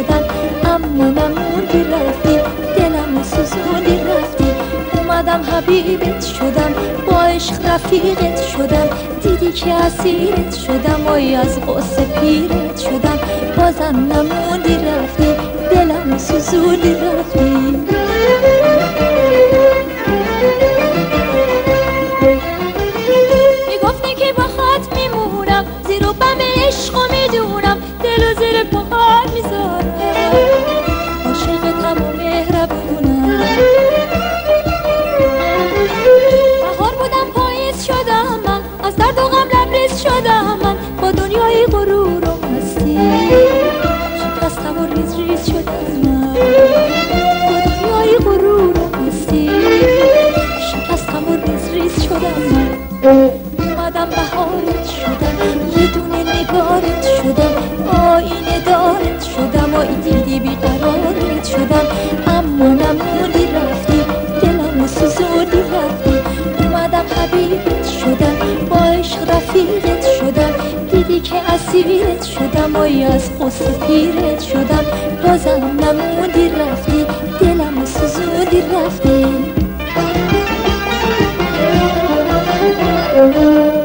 شدم اما نموندی رفتی، دلم سوزوندی رفتی. اومدم حبیبت شدم، با عشق رفیقت شدم، دیدی که اسیرت شدم، وای از غصه پیرت شدم، بازم نموندی رفتی، دلم سوزوندی رفتی. میگفتی که با خط میمونم، زیر و بم عشقو میدونم، دل و زیر پاهات میذارم، عاشقتم و مهربونم. بهار بودم پاییز شدم من، از درد و غم لبریز شدم من، با دنیای غرور و مستی شکستم و ریز ریز شدم من، با دنیای غرور و مستی شکستم و ریز ریز شدم من. اومدم بهارت شدم، یه دونه نگارت شدم، آینه دارت شدم، آی دیدی بیقرارت شدم، اما نموندی رفتی، دلم سوزوندی رفتی. اومدم حبیبت شدم، با عشق رفیقت شدم، دیدی که اسیرت شدم، آی از غصه پیرت شدم، بازم نموندی رفتی، دلم سوزوندی رفتی.